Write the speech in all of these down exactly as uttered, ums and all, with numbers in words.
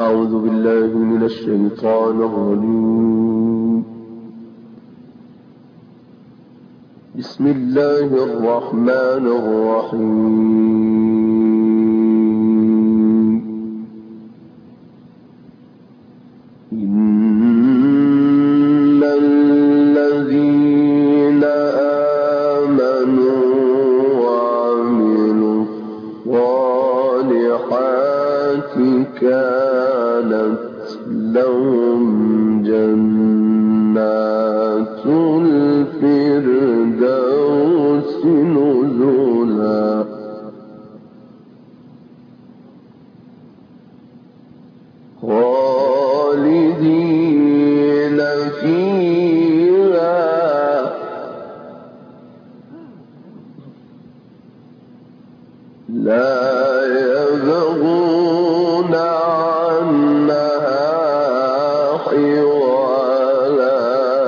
أعوذ بالله من الشيطان الرجيم. بسم الله الرحمن الرحيم. إن الذين آمنوا وعملوا الصالحات كانت لهم جنات الفردوس نزلا خالدين فيها لا يبغون عنها حولا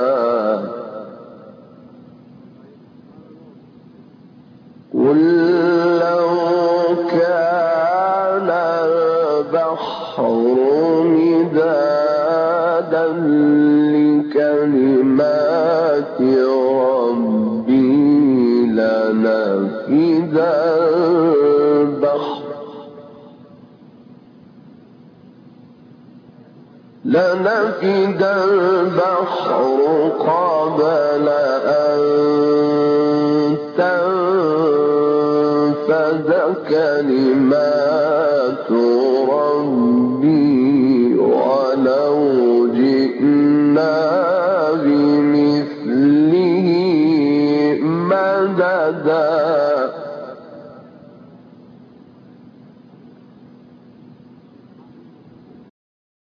قل لو كان البحر مدادا لكلمات ربي لنفد البحر لنفد البحر قبل أن تنفد كلمات